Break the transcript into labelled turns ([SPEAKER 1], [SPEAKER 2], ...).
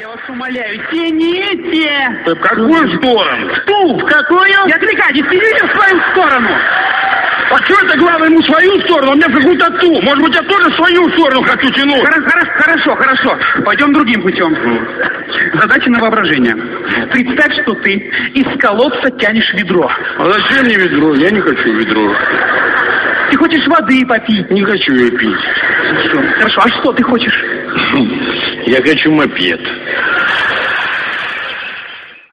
[SPEAKER 1] Я вас умоляю, тяните!
[SPEAKER 2] В какую сторону?
[SPEAKER 1] В ту! В какую? Не отвлекайтесь, тяните в свою сторону!
[SPEAKER 2] А что это главное ему свою сторону, а мне в какую-то ту? Может быть, я тоже в свою сторону хочу тянуть?
[SPEAKER 1] Хорошо. Пойдем другим путем. Задача на воображение. Представь, что ты из колодца тянешь ведро.
[SPEAKER 2] А зачем мне ведро? Я не хочу ведро.
[SPEAKER 1] Ты хочешь воды попить?
[SPEAKER 2] Не хочу ее пить.
[SPEAKER 1] Хорошо, а что ты хочешь?
[SPEAKER 2] Я хочу мопед.